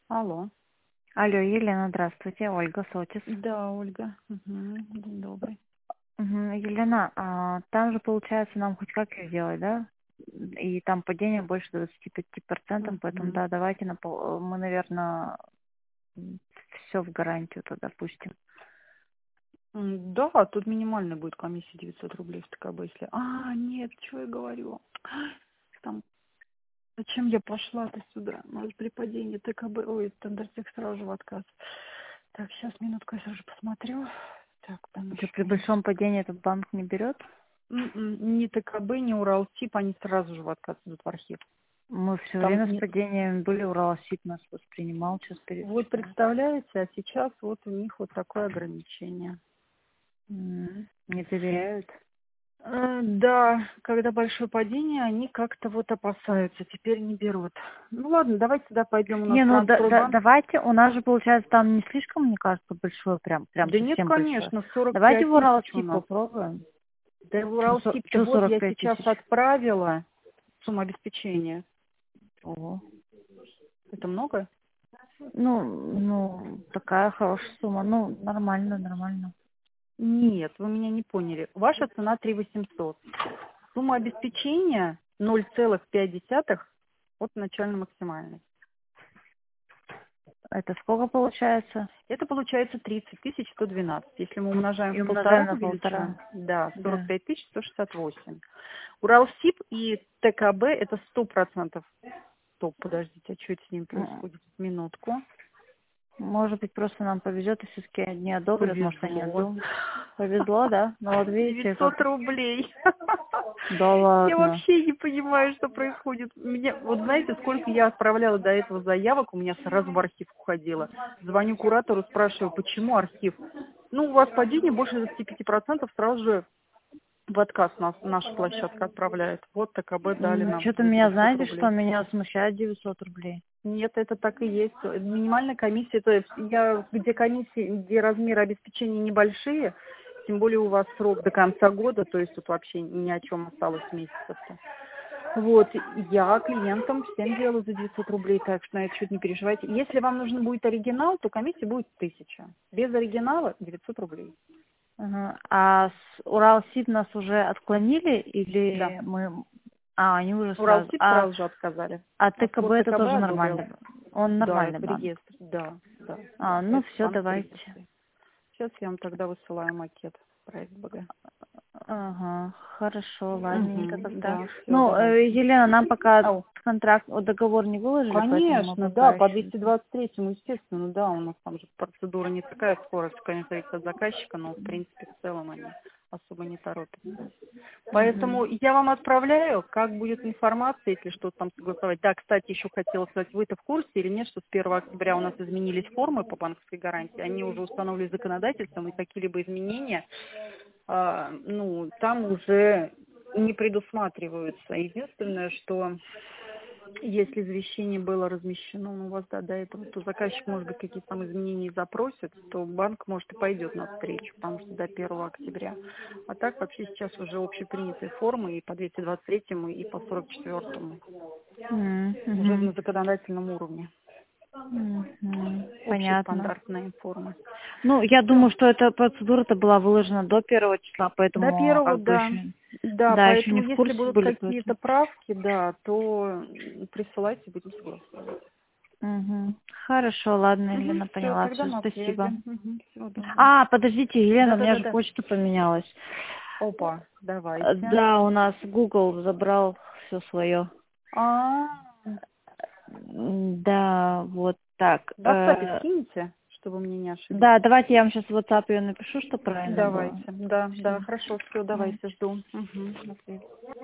Алло. Алло, Елена, здравствуйте. Ольга Сотис. Да, Ольга. День добрый. Елена, там же получается нам хоть как ее сделать, да? И там падение больше 25%, поэтому Мгм. да, давайте мы, наверное, все в гарантию тогда пустим. Да, тут минимальная будет комиссия 900 рублей в ТКБ, если... Нет, что я говорю? Там, зачем я пошла-то сюда? Может, при падении ТКБ... Ой, стандартных сразу же в отказ. Так, сейчас, минутку, я сразу посмотрю. Так, там Что, еще при большом падении этот банк не берет? Ни ТКБ, ни Уралтип, они сразу же в отказ идут в архив. Мы все Там время с не... падением были, Уралсиб нас воспринимал, сейчас Вот перестал. представляете, а сейчас вот у них вот такое ограничение. Не доверяют? Да, когда большое падение, они как-то вот опасаются, теперь не берут. Ну ладно, давайте сюда пойдем, у нас Не, ну Трансстройбанк. давайте, у нас же получается там не слишком, мне кажется, большое, прям Да нет, совсем большое. конечно, сорок Давайте пять в тысяч у Уралсиб нас. попробуем. Да в Уралсиб-то Че вот я 45 сейчас тысяч? отправила сумму обеспечения. Ого. Это много? Ну, такая хорошая сумма. Ну, нормально, нормально. Нет, вы меня не поняли. Ваша цена 3800. Сумма обеспечения 0,5 от начально-максимальной. Это сколько получается? Это получается 30 112. Если мы умножаем И в умножаем полтора на величину, 1,5. да, Да. 45 168. Уралсиб и ТКБ это 100%. Стоп, подождите, а что это с ним М, происходит? Минутку. Может быть, просто нам повезет, и все-таки не одобрят, может, они Повезло. одобрят. Повезло, да? Ну, вот видите, 900 как... рублей. Да Я ладно. вообще не понимаю, что происходит. Вот знаете, сколько я отправляла до этого заявок, у меня сразу в архив уходило. Звоню куратору, спрашиваю, почему архив? Ну, у вас падение больше 25%, сразу же в отказ наша площадка отправляет. Вот ТКБ дали нам Что-то за меня, 900 знаете, что рублей. меня смущает 900 рублей? Нет, это так и есть. Минимальная комиссия, это где комиссии, где размеры обеспечения небольшие, тем более у вас срок до конца года, то есть тут вообще ни о чем осталось месяцев-то. Вот, я клиентам всем делаю за 900 рублей, так что на это счет не переживайте. Если вам нужен будет оригинал, то комиссия будет 1000. Без оригинала 900 рублей. Ага. А с Уралсиб нас уже отклонили Да. или мы... А, они уже сразу. Уралсиб сразу же отказали. А А ТКБ вот это ТКБ тоже одобрил. нормальный. Он Да, нормальный это банк. реестр. Да, да, А, да. ну Это все, банк в давайте. реестре. Сейчас я вам тогда высылаю макет проект БГ. Ага, хорошо, ладненько тогда. Да, все, Ну, давайте. Елена, нам пока Ау. контракт, договор не выложили, поэтому мы Конечно, да, пока по еще... 223-му, естественно, да, у нас там же процедура не такая скорость, конечно, зависит от заказчика, но, в принципе, в целом они особо не торопятся. Мгм. Поэтому я вам отправляю, как будет информация, если что-то там согласовать. Да, кстати, еще хотела сказать, вы-то в курсе или нет, что с 1 октября у нас изменились формы по банковской гарантии, они уже установлены законодательством, и какие-либо изменения, ну, там уже не предусматриваются. Единственное, что если извещение было размещено у вас до этого, то заказчик, может быть, какие-то там изменения запросит, то банк, может, и пойдет навстречу, потому что до 1 октября. А так вообще сейчас уже общепринятые формы и по 223-му, и по 44-му. Уже Мгм. на законодательном уровне. Понятно. Общестандартные формы. Ну, я Все. думаю, что эта процедура-то была выложена до 1 числа, До поэтому первого, как бы да. еще, Да, да, еще не поэтому в если курсе будут были, какие-то поэтому. правки, да, то присылайте, будем согласовывать. Хорошо, ладно, Елена, Все, поняла, тогда все, на спасибо. связи. Всего доброго. А, подождите, Елена, у меня же Да-да-да-да. почта поменялась. Опа, давайте. Да, у нас Google забрал все свое. А, Да, вот так. в WhatsApp скиньте, чтобы мне не Да, ошибиться. давайте я вам сейчас в WhatsApp ее напишу, что правильно было. Давайте. Да, Все. хорошо, все, давайте, жду. На связи.